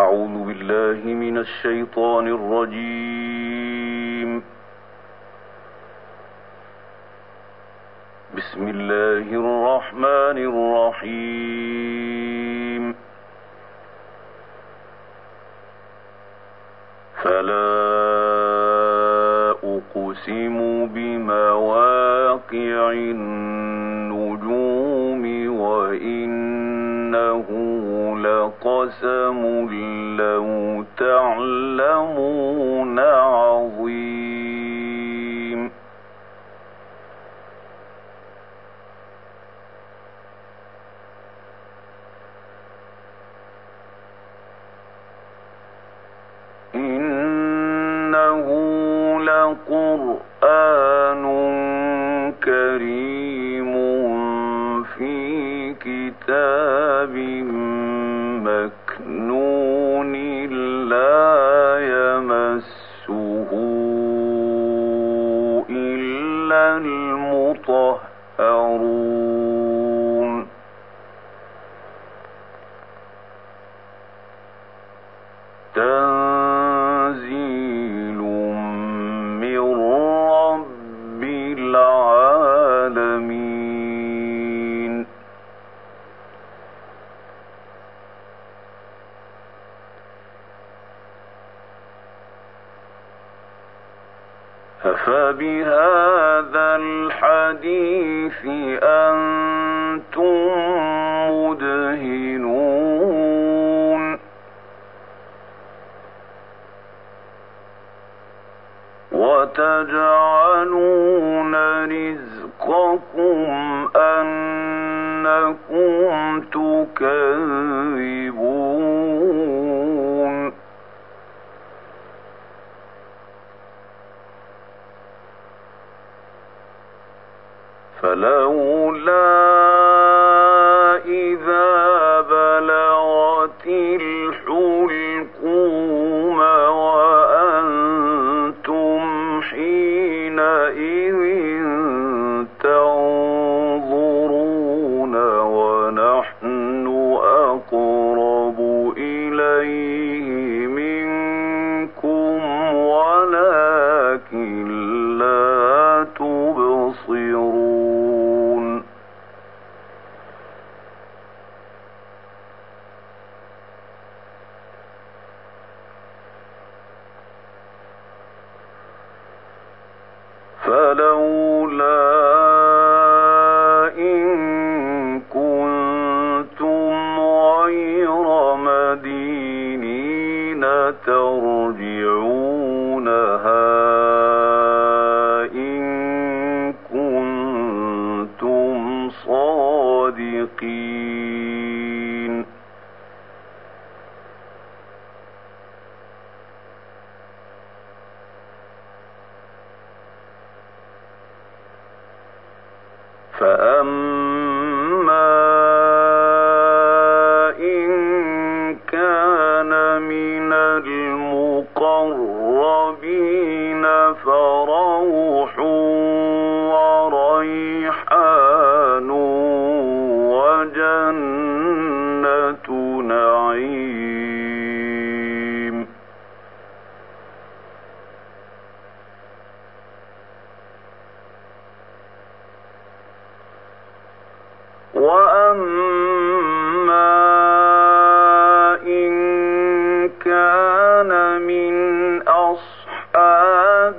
أعوذ بالله من الشيطان الرجيم. بسم الله الرحمن الرحيم. فلا أقسم بمواقع النجوم وإنه لقسم لو تعلمون عظيم. إنه لقرآن كريم في كتاب مكنون لا يمسه إلا المطهرون. تنزيل من رب العالمين. أفبهذا الحديث أنتم مدهنون. وتجعلون رزقكم أنكم تكذبون. فلولا إذا بلغت الحلقوم وأنتم حينئذ تنظرون ونحن أقرب إليه منكم ولكن لا تبصرون. فلولا إن كنتم غير مدينين ترجعونها إن كنتم صادقين. فأما إن كان من المقربين فروح وريحان وجنة نعيم. وأما إن كان من أصحاب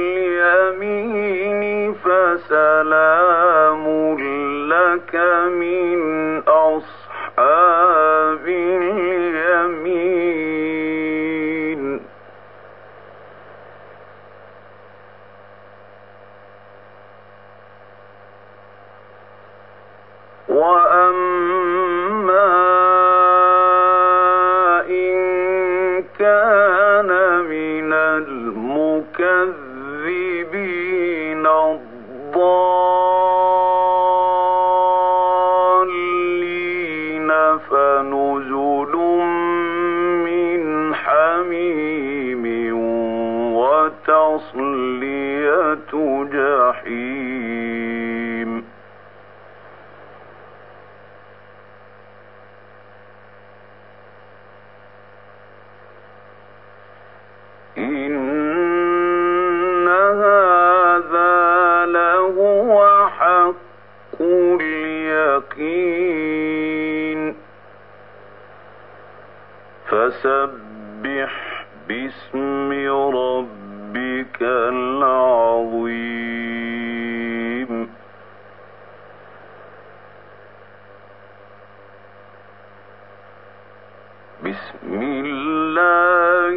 اليمين فسلام لك من أصحاب اليمين. وأما إن كان من المكذبين الضالين فنزل من حميم وتصلية جحيم. فسبح باسم ربك العظيم بسم الله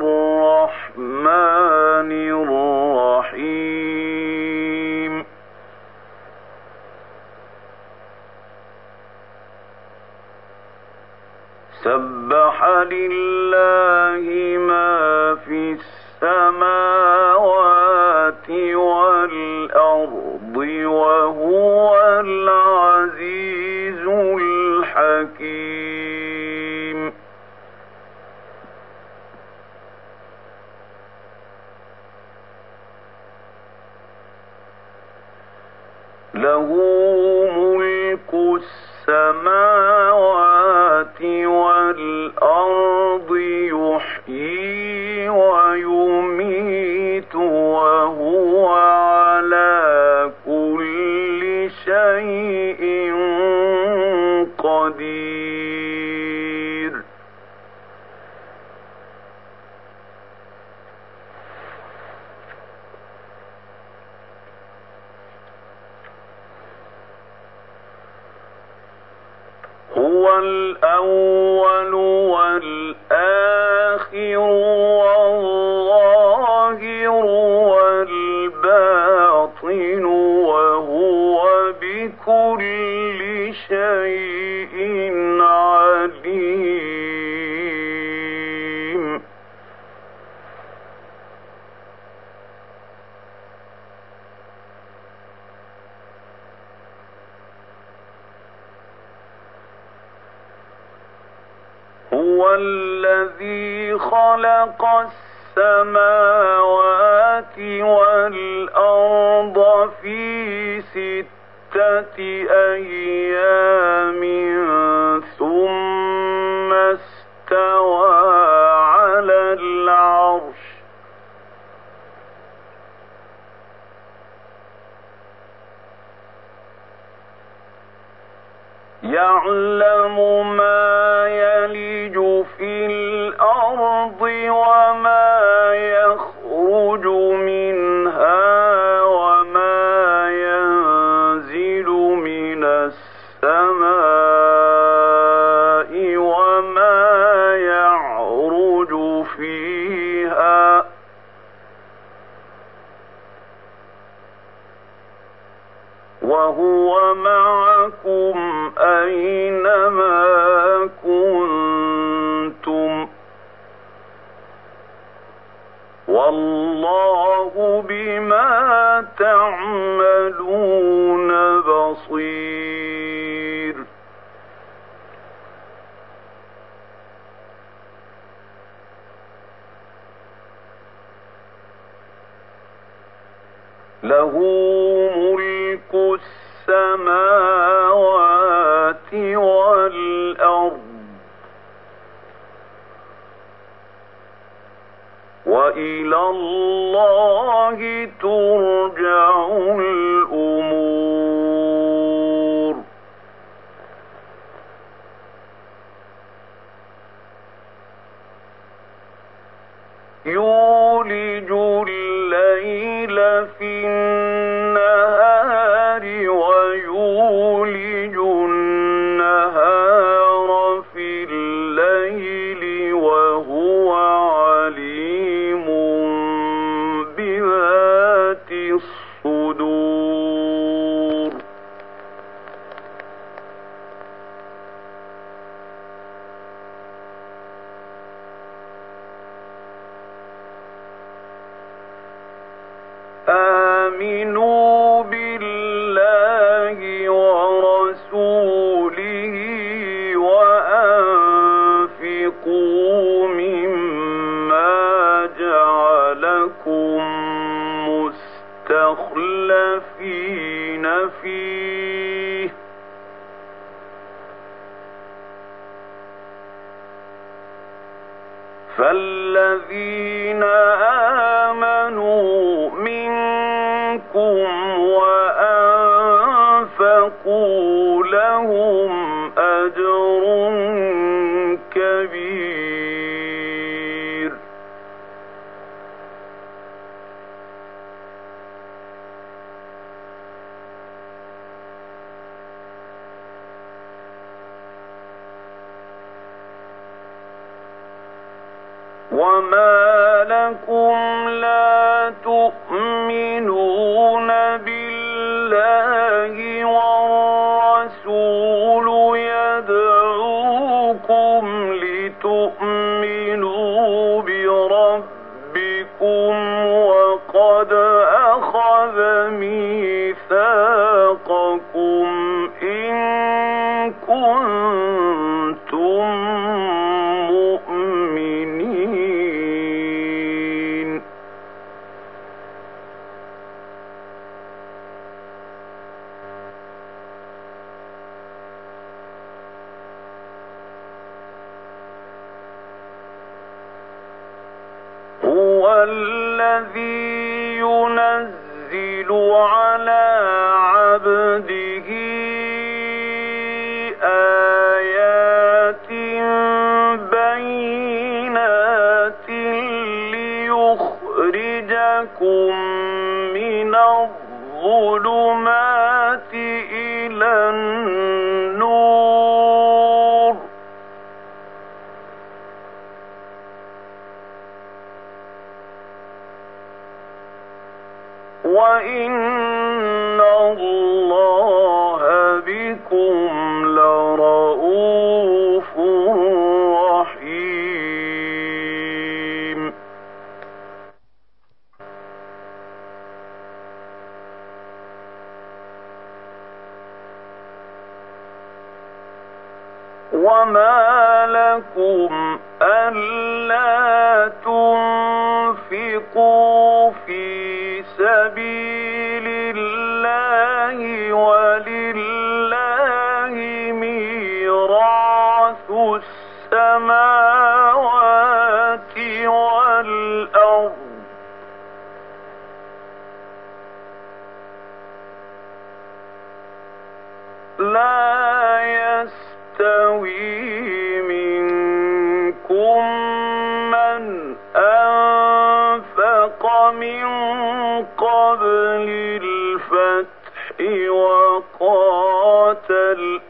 الرحمن الرحيم سبح لله ما في السماوات والأرض وهو العزيز الحكيم له ملك السماوات والأرض يحيي ويميت وهو على كل شيء قدير هو الأول والآخر والظاهر والباطن وهو بكل شيء عليم هو الذي خلق السماوات والأرض في 6 أيام ثم استوى على العرش يعلم ما يلج في الأرض وما يخرج منها وما ينزل من السماء وما يعرج فيها وهو معكم أينما كنتم والله بما تعملون بصير له ملك السماوات والأرض وإلى الله ترجع الأمور يولج الليل في النهار ويولج النهار في الليل وهو عليم بذات الصدور آمنوا بالله ورسوله وأنفقوا مما جعلكم مستخلفين فيه فالذين آمنوا منكم وأنفقوا لهم أجر كبير وما لكم لا تؤمنون بالله والرسول يدعوكم لتؤمنوا بربكم وقد أخذ ميثاقكم إن كنتم مؤمنين. هو الذي ينزل على عبده آيات بينات ليخرجكم من الظلمات إلى النور وإن الله بكم لرءوف رحيم. وما لكم ألا تنفقوا في سبيل الله ولله ميراث السماوات والأرض لا يستوي منكم من أنفق من قبل الفتح وقاتل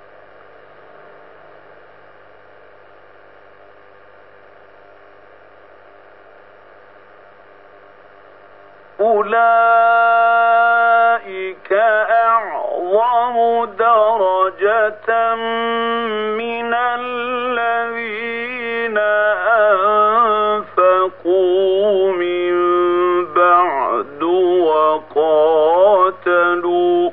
أولئك أعظم درجة من الذين أنفقوا من بعد وقاتلوا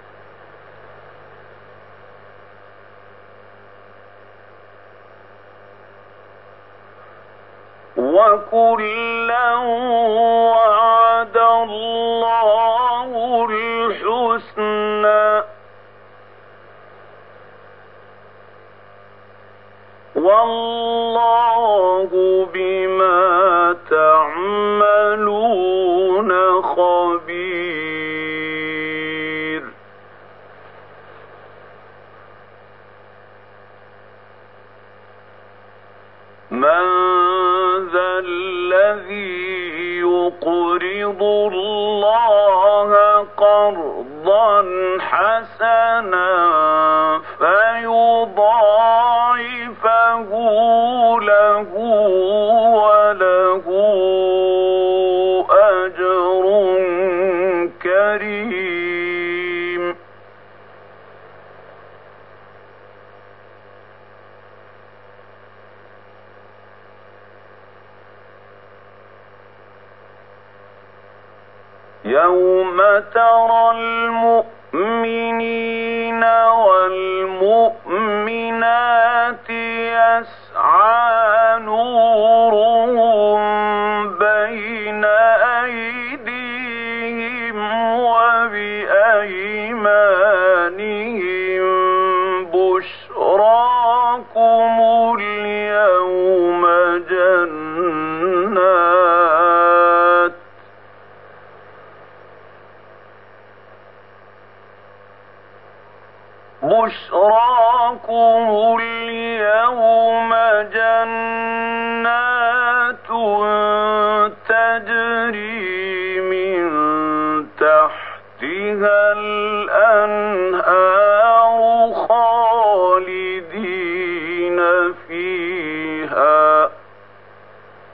وكلا وعد الله الحسنى والله بما تعملون خبير. من ذا الذي يقرض الله قرضا حسنا فيضاعفه له وله أجر كريم. يوم ترى المؤمنين والمؤمنات يسعى نورهم بين أيديهم وبأيمانهم بشراكم اليوم جنات تجري من تحتها الأنهار خالدين فيها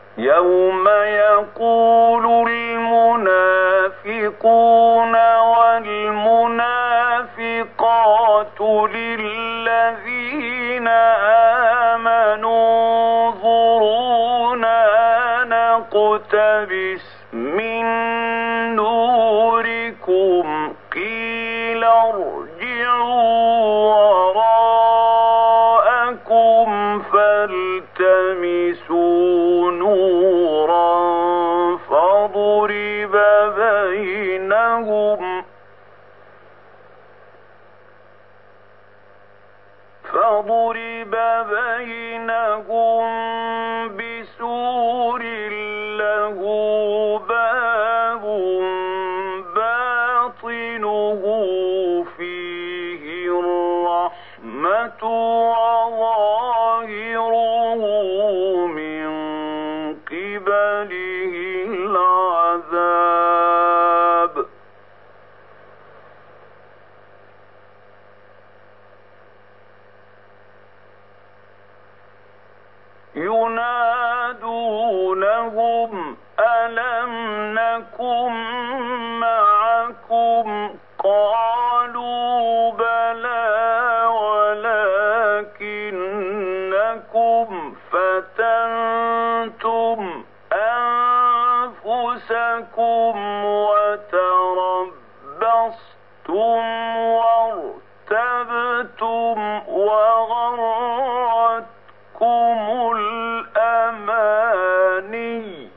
يوم يقول المنافقون والمنافقات للذين آمنوا انظرونا نقتبس من نوركم قيل ارجعوا وراءكم فالتمسوا نورا فضرب بينهم بسور له باب باطنه فيه الرحمة وظاهره من قبله العذاب ينادونهم ألم نكن معكم قالوا بلى ولكنكم فتنتم أنفسكم وتربصتم وارتبتم وغرتكم الأماني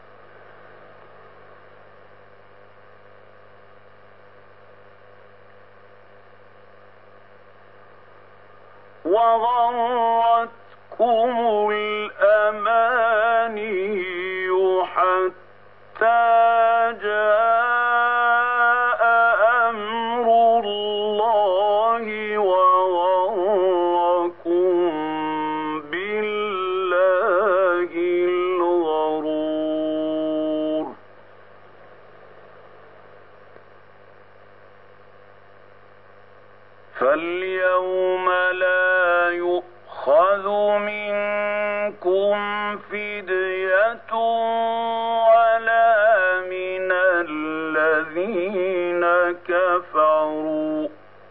حتى جاء أمر الله وغركم بالله الغرور فاليوم لا يؤخذ منكم فدية ولا من الذين كفروا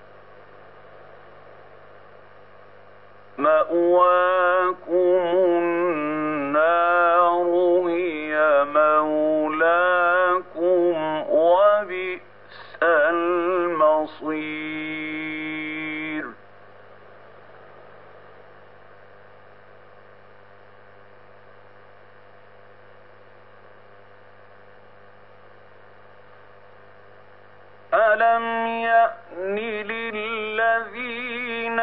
مأواكم النار هي مولاكم وبئس المصير ألم يأن للذين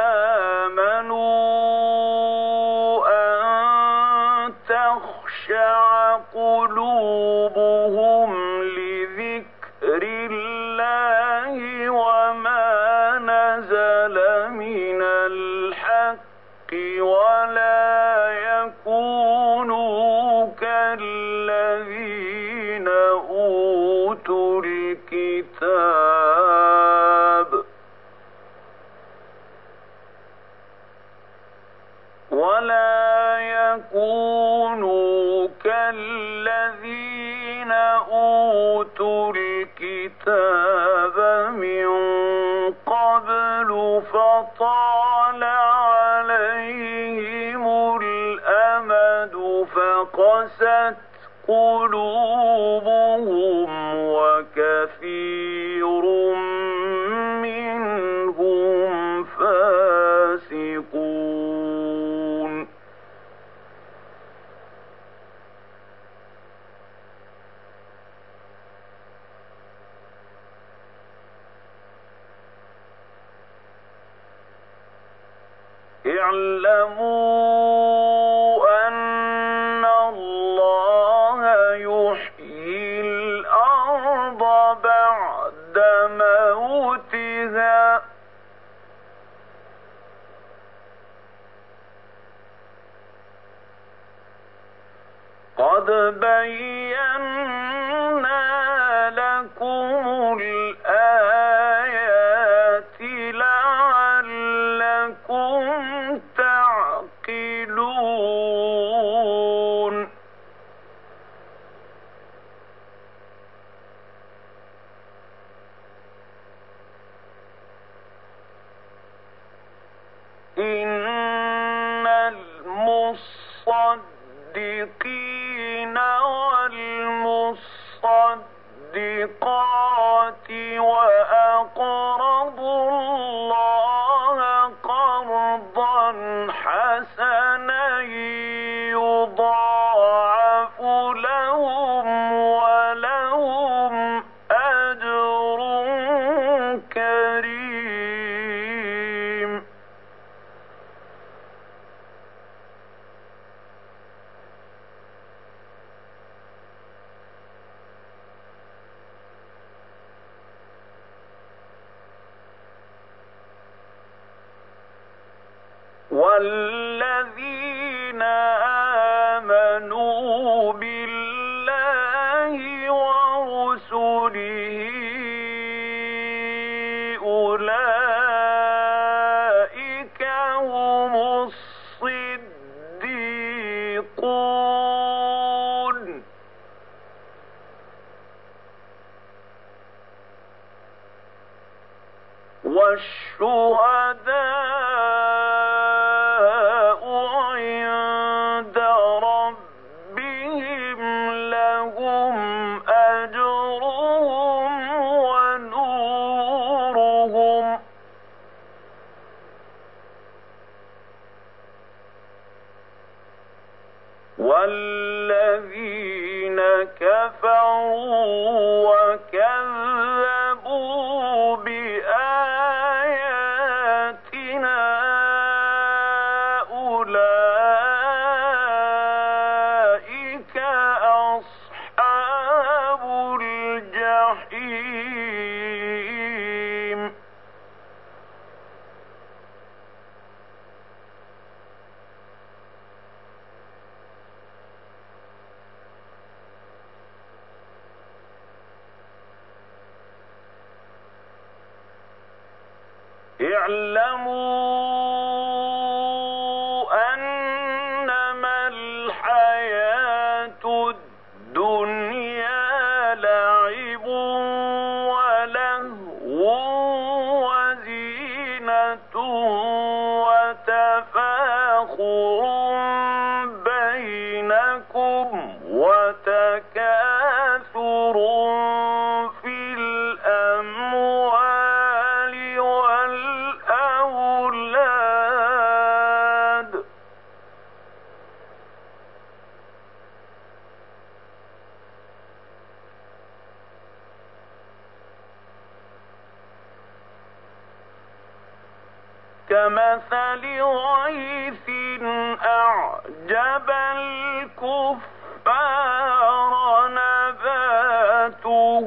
آمنوا أن تخشع قلوبهم لذكر الله وما نزل من الحق ولا يكونوا كالذين أوتوا الكتاب من قبل فطال عليهم الأمد فقست قلوبهم وكثير منهم فاسقون اعلموا أن الله يحيي الأرض بعد موتها قد بينا لكم الآيات لعلكم تعقلون والمصدقين والمصدقات وأقرضوا الله قرضا حسنا يضاعف لهم ولهم أجر كريم. والذين آمنوا بالله ورسله أولئك هم الصديقون والشهداء عند ربهم لهم أجرهم ونورهم والذين كفروا وكذبوا بآياتنا أولئك أصحاب الجحيم. اعلموا أنما الحياة الدنيا لعب ولهو وزينة وتفاخر بينكم وتكاثر في الأموال والأولاد كمثل غيث أعجب الكفار نباته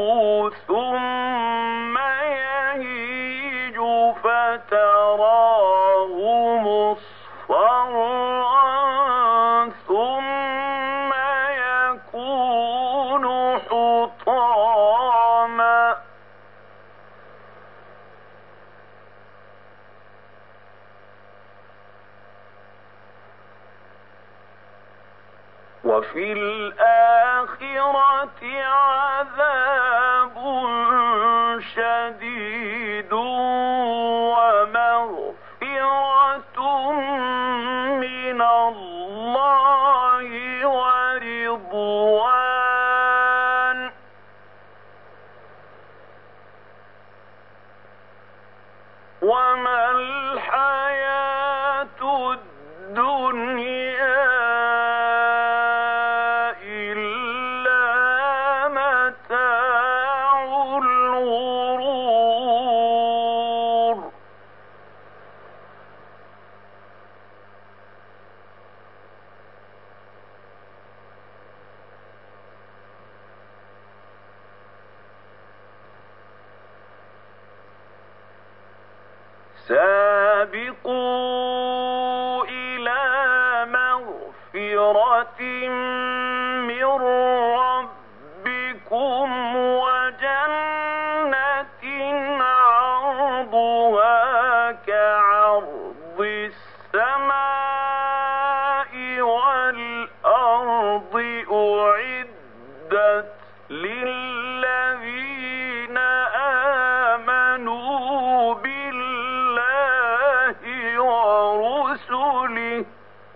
ثم يهيج فتراه مصفرا ثم يكون حطاما وفي الآخرة عذاب شديد ومغفرة من الله ورضوان وما الحياة الدنيا سابقوا إلى مغفرة من ربكم وجنة عرضها كعرض السماء والأرض أعدت للذين آمنوا بالله ورسله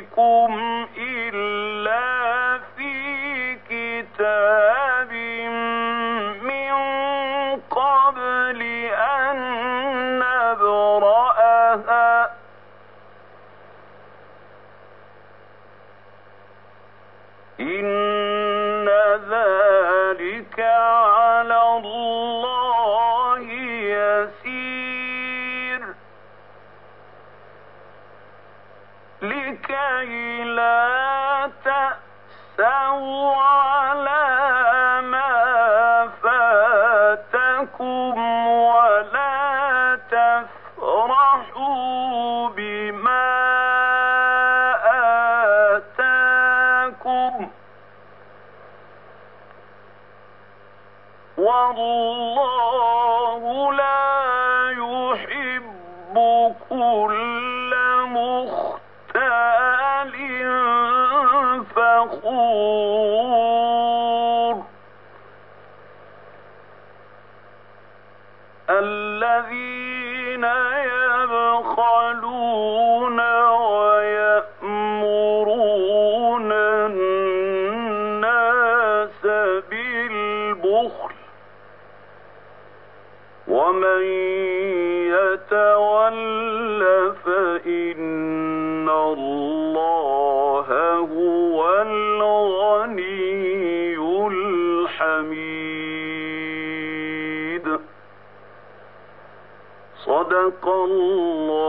فاتكم إلا في كتاب من قبل أن نبرأها إن ذلك على الله يسير لكي لا تأسوا على ما فاتكم ولا تفرحوا بما آتاكم والله لا يحب كل مختال فخور الذين يبخلون ويأمرون الناس بالبخل ومن يتول فإن الله هو الغني الحميد صدق الله